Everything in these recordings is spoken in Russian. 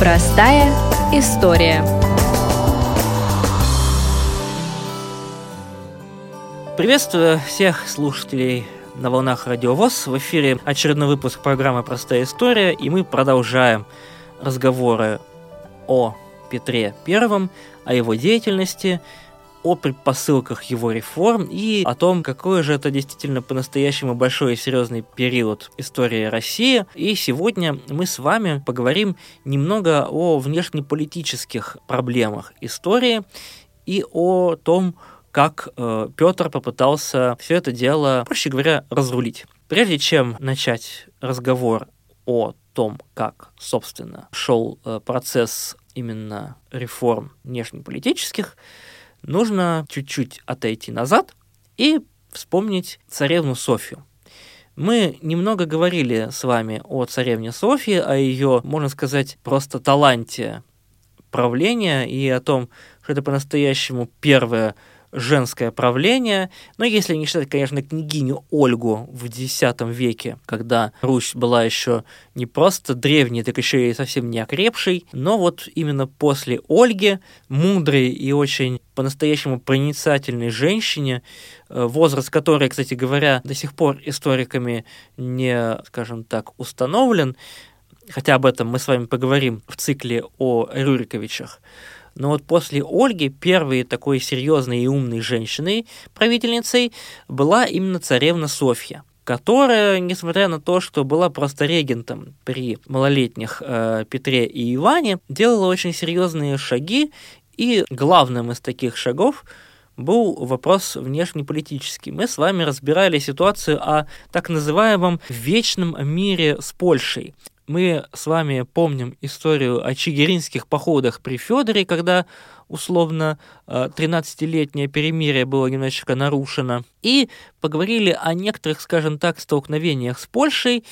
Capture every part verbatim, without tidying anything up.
Простая история. Приветствую всех слушателей на волнах Радио ВОС. В эфире очередной выпуск программы «Простая история», и мы продолжаем разговоры о Петре Первом, о его деятельности, о предпосылках его реформ и о том, какой же это действительно по-настоящему большой и серьезный период истории России. И сегодня мы с вами поговорим немного о внешнеполитических проблемах истории и о том, как э, Петр попытался все это дело, проще говоря, разрулить. Прежде чем начать разговор о том, как, собственно, шел э, процесс именно реформ внешнеполитических, нужно чуть-чуть отойти назад и вспомнить царевну Софью. Мы немного говорили с вами о царевне Софье, о ее, можно сказать, просто таланте правления и о том, что это по-настоящему первое женское правление, но если не считать, конечно, княгиню Ольгу в X веке, когда Русь была еще не просто древней, так еще и совсем не окрепшей, но вот именно после Ольги, мудрой и очень по-настоящему проницательной женщине, возраст которой, кстати говоря, до сих пор историками не, скажем так, установлен, хотя об этом мы с вами поговорим в цикле о Рюриковичах. Но вот после Ольги первой такой серьезной и умной женщиной, правительницей, была именно царевна Софья, которая, несмотря на то, что была просто регентом при малолетних э, Петре и Иване, делала очень серьезные шаги, и главным из таких шагов был вопрос внешнеполитический. Мы с вами разбирали ситуацию о так называемом вечном мире с Польшей. Мы с вами помним историю о чигиринских походах при Фёдоре, когда, условно, тринадцатилетнее перемирие было немножечко нарушено. И поговорили о некоторых, скажем так, столкновениях с Польшей,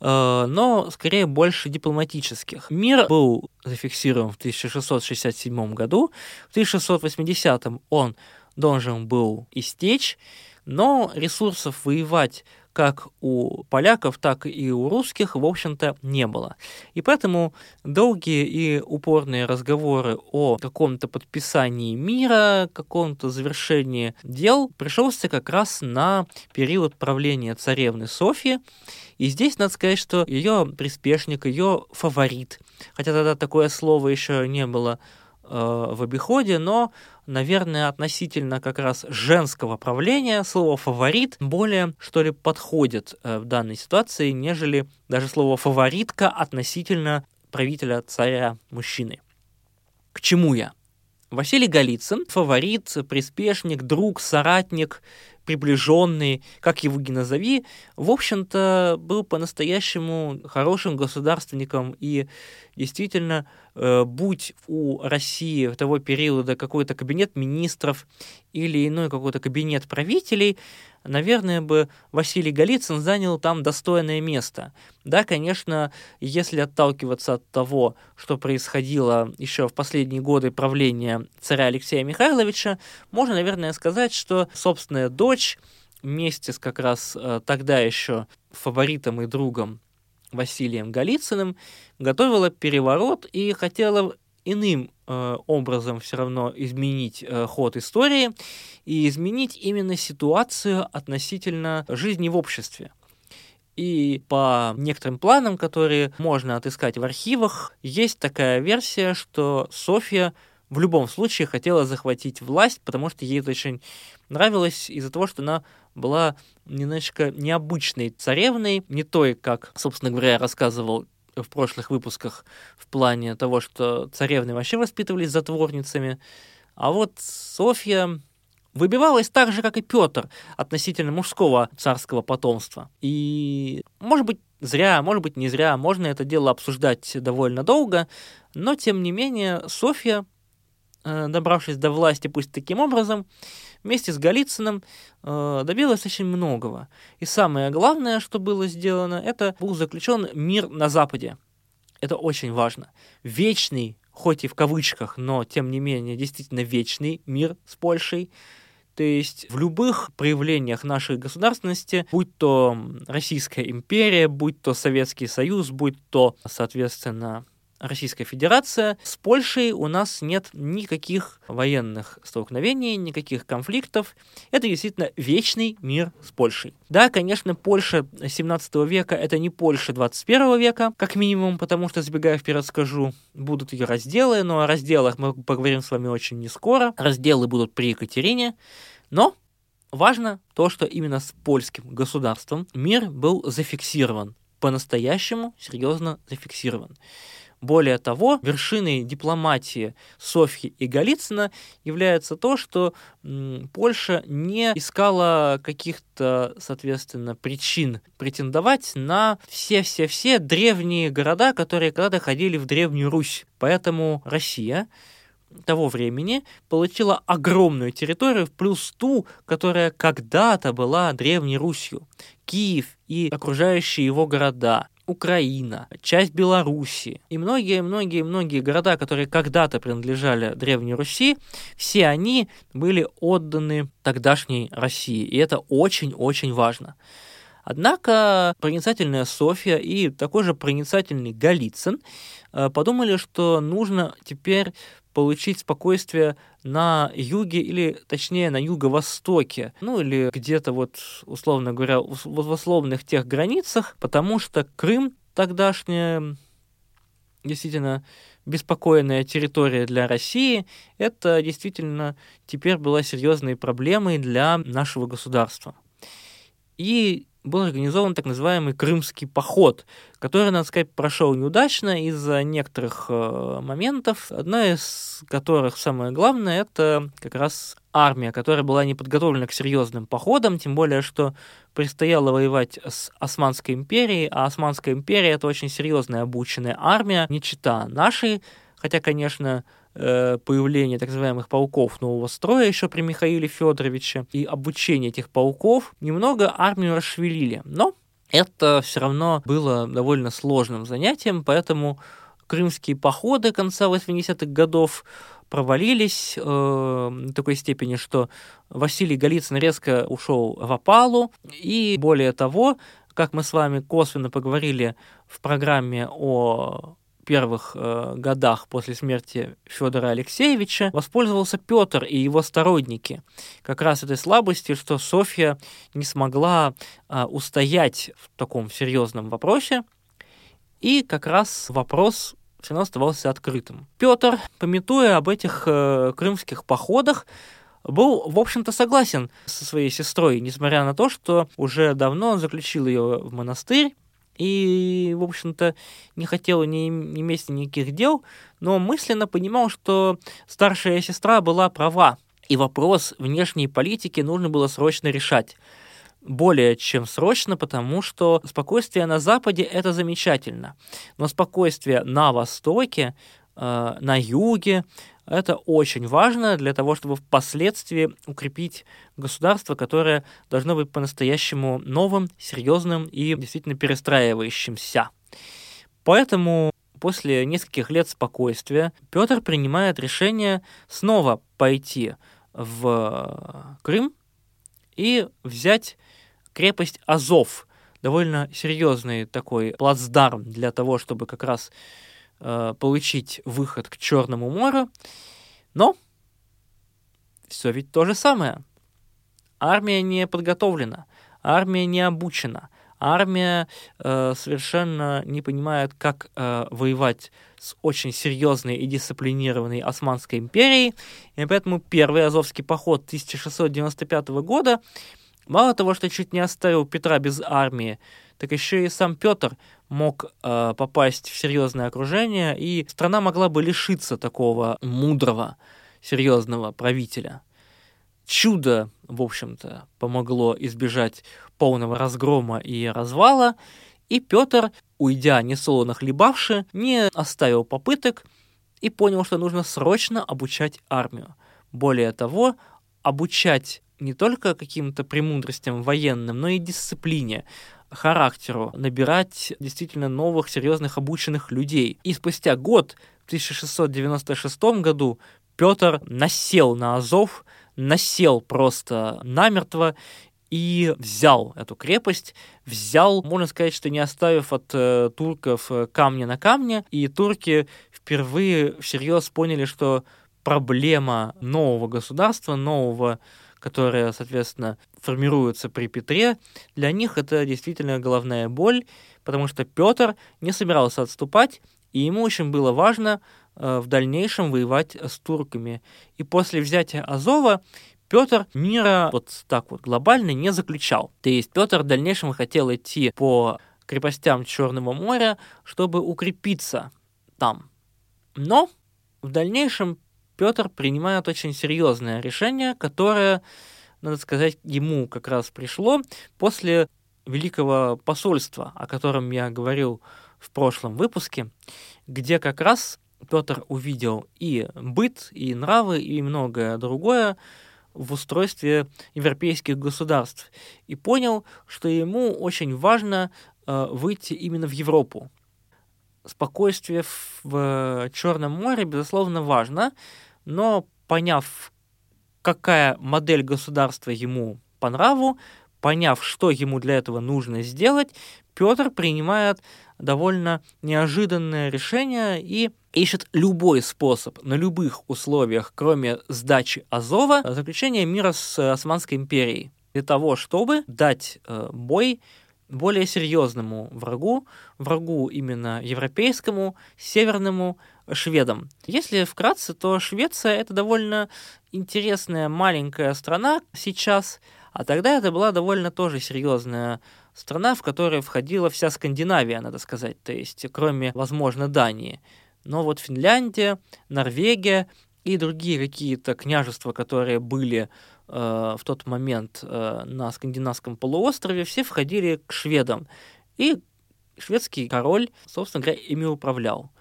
но скорее больше дипломатических. Мир был зафиксирован в тысяча шестьсот шестьдесят седьмом году, в тысяча шестьсот восьмидесятом он должен был истечь, но ресурсов воевать как у поляков, так и у русских, в общем-то, не было. И поэтому долгие и упорные разговоры о каком-то подписании мира, каком-то завершении дел пришелся как раз на период правления царевны Софьи. И здесь надо сказать, что ее приспешник, ее фаворит, хотя тогда такое слово еще не было э, в обиходе, но, наверное, относительно как раз женского правления слово «фаворит» более, что ли, подходит в данной ситуации, нежели даже слово «фаворитка» относительно правителя царя-мужчины. К чему я? Василий Голицын, фаворит, приспешник, друг, соратник, приближенный, как его ни назови, в общем-то, был по-настоящему хорошим государственником, и действительно, э, будь у России в того периода какой-то кабинет министров или иной какой-то кабинет правителей, наверное, бы Василий Голицын занял там достойное место. Да, конечно, если отталкиваться от того, что происходило еще в последние годы правления царя Алексея Михайловича, можно, наверное, сказать, что собственная дочь вместе с как раз э, тогда еще фаворитом и другом Василием Голицыным готовила переворот и хотела иным э, образом все равно изменить э, ход истории и изменить именно ситуацию относительно жизни в обществе. И по некоторым планам, которые можно отыскать в архивах, есть такая версия, что Софья в любом случае хотела захватить власть, потому что ей это очень нравилось из-за того, что она была немножечко необычной царевной, не той, как, собственно говоря, я рассказывал в прошлых выпусках в плане того, что царевны вообще воспитывались затворницами, а вот Софья выбивалась так же, как и Петр, относительно мужского царского потомства. И, может быть, зря, может быть, не зря, можно это дело обсуждать довольно долго, но, тем не менее, Софья, добравшись до власти, пусть таким образом, вместе с Голицыным э, добилась очень многого. И самое главное, что было сделано, это был заключен мир на Западе. Это очень важно. Вечный, хоть и в кавычках, но тем не менее действительно вечный мир с Польшей. То есть в любых проявлениях нашей государственности, будь то Российская империя, будь то Советский Союз, будь то, соответственно, Российская Федерация. С Польшей у нас нет никаких военных столкновений, никаких конфликтов. Это действительно вечный мир с Польшей. Да, конечно, Польша семнадцатого века — это не Польша двадцать первого века, как минимум, потому что, забегая вперед, скажу, будут ее разделы, но о разделах мы поговорим с вами очень не скоро. Разделы будут при Екатерине, но важно то, что именно с польским государством мир был зафиксирован, по-настоящему серьезно зафиксирован. Более того, вершиной дипломатии Софьи и Голицына является то, что м, Польша не искала каких-то, соответственно, причин претендовать на все-все-все древние города, которые когда-то ходили в Древнюю Русь. Поэтому Россия того времени получила огромную территорию, плюс ту, которая когда-то была Древней Русью. Киев и окружающие его города, Украина, часть Белоруссии и многие-многие-многие города, которые когда-то принадлежали Древней Руси, все они были отданы тогдашней России, и это очень-очень важно. Однако проницательная Софья и такой же проницательный Голицын подумали, что нужно теперь получить спокойствие на юге, или точнее на юго-востоке, ну или где-то вот, условно говоря, в условных тех границах, потому что Крым тогдашняя действительно беспокойная территория для России, это действительно теперь была серьезной проблемой для нашего государства. И был организован так называемый Крымский поход, который, надо сказать, прошел неудачно из-за некоторых э, моментов, одна из которых, самое главное, это как раз армия, которая была не подготовлена к серьезным походам, тем более, что предстояло воевать с Османской империей, а Османская империя — это очень серьезная обученная армия, не чета нашей, хотя, конечно, появление так называемых полков нового строя еще при Михаиле Федоровиче и обучение этих полков немного армию расшевелили. Но это все равно было довольно сложным занятием, поэтому крымские походы конца восьмидесятых годов провалились э, в такой степени, что Василий Голицын резко ушел в опалу, и более того, как мы с вами косвенно поговорили в программе о первых э, годах после смерти Федора Алексеевича, воспользовался Петр и его сторонники как раз этой слабостью, что Софья не смогла э, устоять в таком серьезном вопросе, и как раз вопрос все равно оставался открытым. Петр, памятуя об этих э, крымских походах, был, в общем-то, согласен со своей сестрой, несмотря на то, что уже давно он заключил ее в монастырь, и, в общем-то, не хотел ни, ни иметь никаких дел, но мысленно понимал, что старшая сестра была права, и вопрос внешней политики нужно было срочно решать. Более чем срочно, потому что спокойствие на Западе — это замечательно, но спокойствие на Востоке, э, на Юге — это очень важно для того, чтобы впоследствии укрепить государство, которое должно быть по-настоящему новым, серьезным и действительно перестраивающимся. Поэтому после нескольких лет спокойствия Петр принимает решение снова пойти в Крым и взять крепость Азов, довольно серьезный такой плацдарм для того, чтобы как раз получить выход к Черному морю, но все ведь то же самое. Армия не подготовлена, армия не обучена, армия э, совершенно не понимает, как э, воевать с очень серьезной и дисциплинированной Османской империей, и поэтому первый Азовский поход тысяча шестьсот девяносто пятого года мало того, что чуть не оставил Петра без армии, так еще и сам Петр мог э, попасть в серьезное окружение, и страна могла бы лишиться такого мудрого, серьезного правителя. Чудо, в общем-то, помогло избежать полного разгрома и развала, и Петр, уйдя несолоно хлебавши, не оставил попыток и понял, что нужно срочно обучать армию. Более того, обучать не только каким-то премудростям военным, но и дисциплине, характеру, набирать действительно новых, серьезных, обученных людей. И спустя год, в тысяча шестьсот девяносто шестом году, Петр насел на Азов, насел просто намертво и взял эту крепость, взял, можно сказать, что не оставив от э, турков камня на камне, и турки впервые всерьез поняли, что проблема нового государства, нового, которое, соответственно, формируется при Петре, для них это действительно головная боль, потому что Петр не собирался отступать, и ему очень было важно э, в дальнейшем воевать с турками. И после взятия Азова Петр мира вот так вот глобально не заключал. То есть Петр в дальнейшем хотел идти по крепостям Черного моря, чтобы укрепиться там. Но в дальнейшем Петр принимает очень серьезное решение, которое, надо сказать, ему как раз пришло после Великого посольства, о котором я говорил в прошлом выпуске, где как раз Петр увидел и быт, и нравы, и многое другое в устройстве европейских государств, и понял, что ему очень важно э, выйти именно в Европу. Спокойствие в, в Черном море, безусловно, важно, но поняв, какая модель государства ему по нраву, поняв, что ему для этого нужно сделать, Петр принимает довольно неожиданное решение и ищет любой способ на любых условиях, кроме сдачи Азова, заключения мира с Османской империей, для того, чтобы дать э, бой более серьезному врагу, врагу именно европейскому, северному, шведам. Если вкратце, то Швеция — это довольно интересная маленькая страна сейчас, а тогда это была довольно тоже серьезная страна, в которую входила вся Скандинавия, надо сказать, то есть кроме, возможно, Дании. Но вот Финляндия, Норвегия и другие какие-то княжества, которые были э, в тот момент э, на Скандинавском полуострове, все входили к шведам. И шведский король, собственно говоря, ими управлял.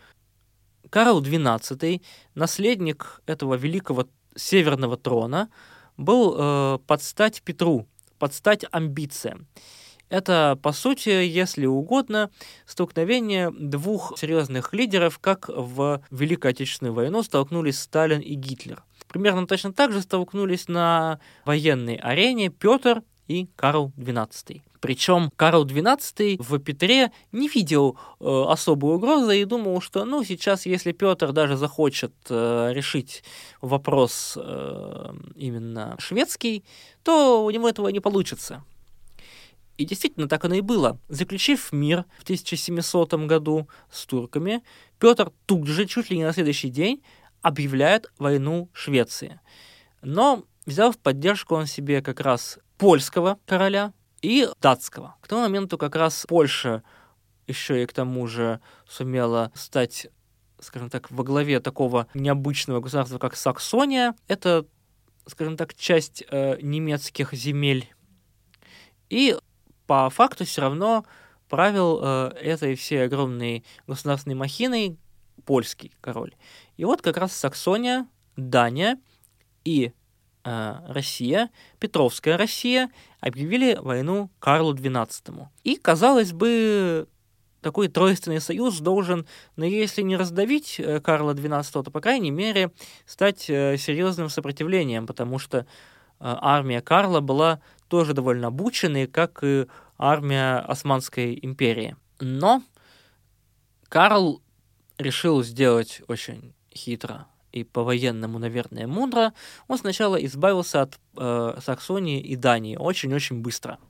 Карл двенадцатый, наследник этого великого северного трона, был э, под стать Петру, под стать амбициям. Это, по сути, если угодно, столкновение двух серьезных лидеров, как в Великую Отечественную войну столкнулись Сталин и Гитлер. Примерно точно так же столкнулись на военной арене Петр и Карл двенадцатый. Причем Карл двенадцатый в Петре не видел э, особой угрозы и думал, что ну, сейчас, если Петр даже захочет э, решить вопрос э, именно шведский, то у него этого не получится. И действительно, так оно и было. Заключив мир в тысяча семисотом году с турками, Петр тут же, чуть ли не на следующий день, объявляет войну Швеции. Но взял в поддержку он себе как раз польского короля и датского. К тому моменту как раз Польша еще и к тому же сумела стать, скажем так, во главе такого необычного государства, как Саксония. Это, скажем так, часть э, немецких земель. И по факту все равно правил э, этой всей огромной государственной махиной польский король. И вот как раз Саксония, Дания и э, Россия, Петровская Россия, объявили войну Карлу двенадцатому. И, казалось бы, такой тройственный союз должен, ну, если не раздавить э, Карла двенадцатого, то, по крайней мере, стать э, серьезным сопротивлением, потому что э, армия Карла была тоже довольно обученные, как и армия Османской империи. Но Карл решил сделать очень хитро и по-военному, наверное, мудро. Он сначала избавился от э, Саксонии и Дании очень-очень быстро.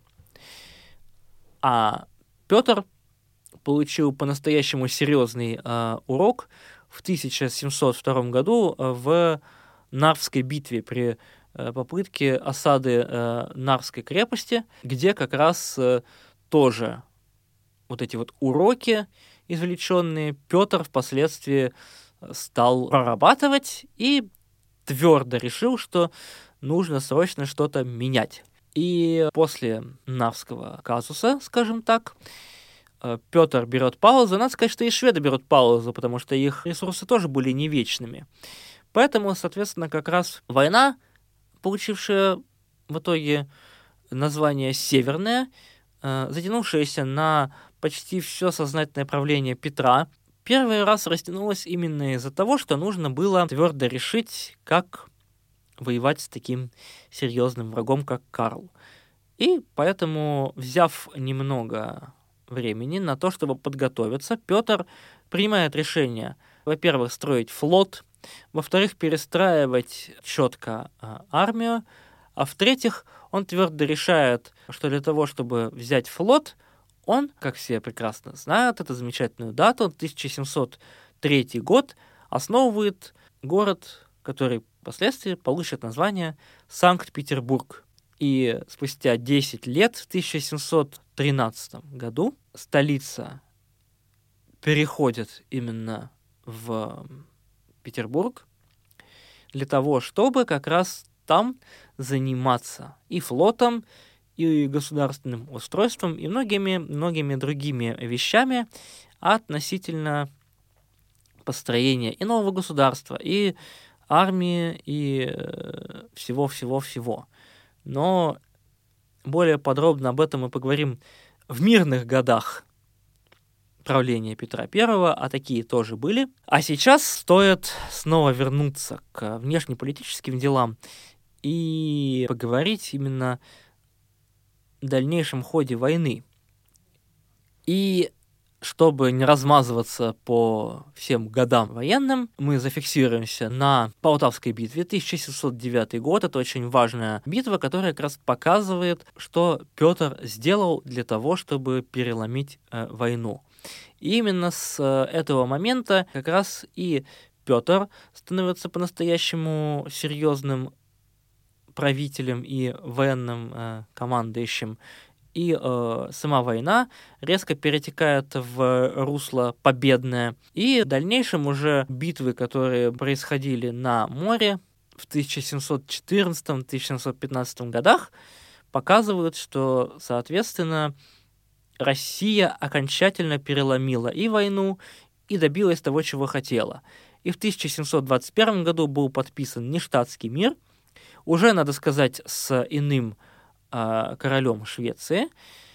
А Петр получил по-настоящему серьезный э, урок в тысяча семьсот втором году в Нарвской битве при попытки осады э, Нарвской крепости, где как раз э, тоже вот эти вот уроки, извлеченные, Петр впоследствии стал прорабатывать и твердо решил, что нужно срочно что-то менять. И после Нарвского казуса, скажем так, э, Петр берет паузу. Надо сказать, что и шведы берут паузу, потому что их ресурсы тоже были не вечными. Поэтому, соответственно, как раз война, получившая в итоге название «Северная», э, затянувшаяся на почти все сознательное правление Петра, первый раз растянулась именно из-за того, что нужно было твердо решить, как воевать с таким серьезным врагом, как Карл. И поэтому, взяв немного времени на то, чтобы подготовиться, Петр принимает решение, во-первых, строить флот, во-вторых, перестраивать четко э, армию, а в-третьих, он твердо решает, что для того, чтобы взять флот, он, как все прекрасно знают, эту замечательную дату, тысяча семьсот третий год, основывает город, который впоследствии получит название Санкт-Петербург. И спустя десять лет, в тысяча семьсот тринадцатом году, столица переходит именно в Петербург для того, чтобы как раз там заниматься и флотом, и государственным устройством, и многими-многими другими вещами относительно построения и нового государства, и армии, и всего-всего-всего. Но более подробно об этом мы поговорим в мирных годах правления Петра Первого, а такие тоже были. А сейчас стоит снова вернуться к внешнеполитическим делам и поговорить именно о дальнейшем ходе войны. И чтобы не размазываться по всем годам военным, мы зафиксируемся на Полтавской битве, тысяча семьсот девятый год. Это очень важная битва, которая как раз показывает, что Петр сделал для того, чтобы переломить э, войну. И именно с э, этого момента как раз и Петр становится по-настоящему серьезным правителем и военным э, командующим, и э, сама война резко перетекает в русло победное. И в дальнейшем уже битвы, которые происходили на море в тысяча семьсот четырнадцатом — тысяча семьсот пятнадцатом годах, показывают, что, соответственно, Россия окончательно переломила и войну, и добилась того, чего хотела. И в тысяча семьсот двадцать первом году был подписан Ништадтский мир, уже, надо сказать, с иным э, королем Швеции,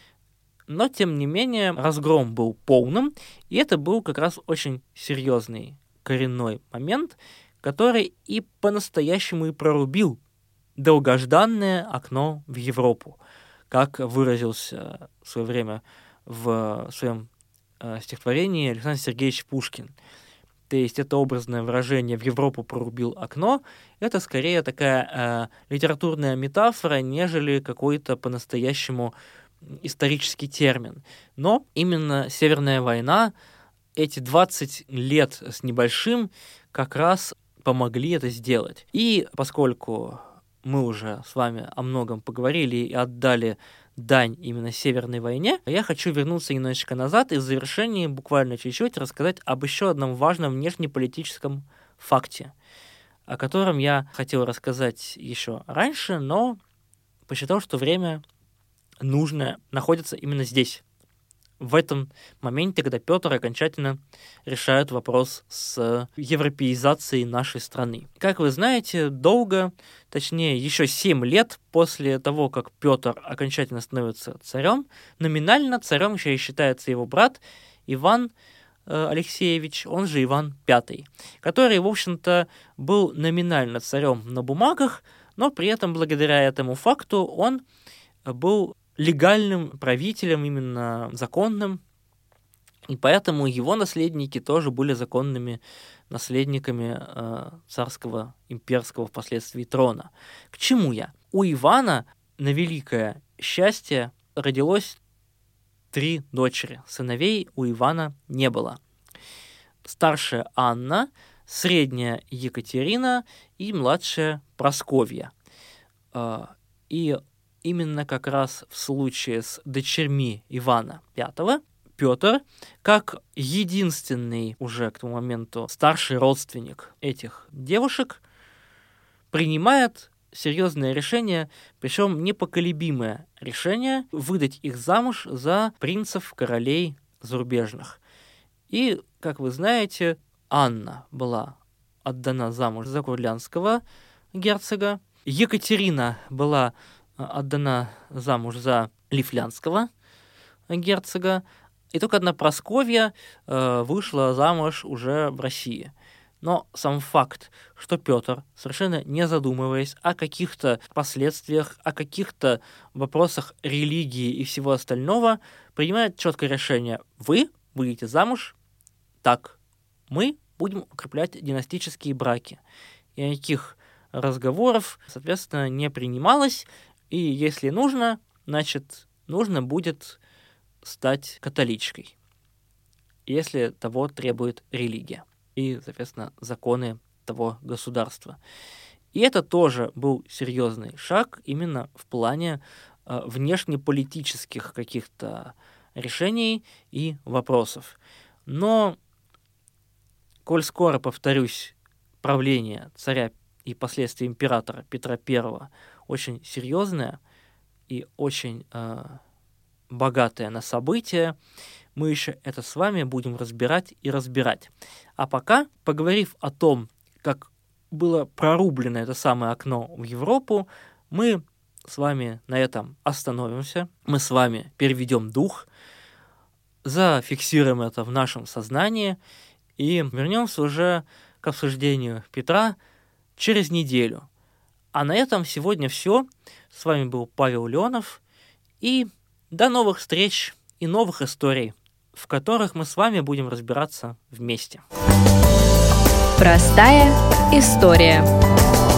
но, тем не менее, разгром был полным, и это был как раз очень серьезный коренной момент, который и по-настоящему и прорубил долгожданное окно в Европу, как выразился в свое время в своем э, стихотворении Александр Сергеевич Пушкин. То есть это образное выражение «в Европу прорубил окно», это скорее такая э, литературная метафора, нежели какой-то по-настоящему исторический термин. Но именно Северная война, эти двадцать лет с небольшим, как раз помогли это сделать. И поскольку мы уже с вами о многом поговорили и отдали дань именно Северной войне, я хочу вернуться немножечко назад и в завершении буквально чуть-чуть рассказать об еще одном важном внешнеполитическом факте, о котором я хотел рассказать еще раньше, но посчитал, что время нужное находится именно здесь, в этом моменте, когда Петр окончательно решает вопрос с европеизацией нашей страны. Как вы знаете, долго, точнее, еще семь лет после того, как Петр окончательно становится царем, номинально царем еще и считается его брат Иван э, Алексеевич, он же Иван Пятый, который, в общем-то, был номинально царем на бумагах, но при этом, благодаря этому факту, он был легальным правителем, именно законным, и поэтому его наследники тоже были законными наследниками э, царского, имперского впоследствии трона. К чему я? У Ивана на великое счастье родилось три дочери. Сыновей у Ивана не было. Старшая Анна, средняя Екатерина и младшая Прасковья. Э, и именно как раз в случае с дочерьми Ивана Пятого Петр, как единственный уже к тому моменту старший родственник этих девушек, принимает серьезное решение, причем непоколебимое решение, выдать их замуж за принцев, королей зарубежных. И, как вы знаете, Анна была отдана замуж за курлянского герцога, Екатерина была отдана замуж за лифлянского герцога, и только одна Прасковья э, вышла замуж уже в России. Но сам факт, что Петр, совершенно не задумываясь о каких-то последствиях, о каких-то вопросах религии и всего остального, принимает четкое решение: вы выйдете замуж, так, мы будем укреплять династические браки. И никаких разговоров, соответственно, не принималось, и если нужно, значит, нужно будет стать католичкой, если того требует религия и, соответственно, законы того государства. И это тоже был серьезный шаг именно в плане э, внешнеполитических каких-то решений и вопросов. Но, коль скоро, повторюсь, правление царя и впоследствии императора Петра Первого очень серьезное и очень э, богатое на события, мы еще это с вами будем разбирать и разбирать. А пока, поговорив о том, как было прорублено это самое окно в Европу, мы с вами на этом остановимся, мы с вами переведем дух, зафиксируем это в нашем сознании и вернемся уже к обсуждению Петра через неделю. А на этом сегодня все. С вами был Павел Леонов, и до новых встреч и новых историй, в которых мы с вами будем разбираться вместе. Простая история.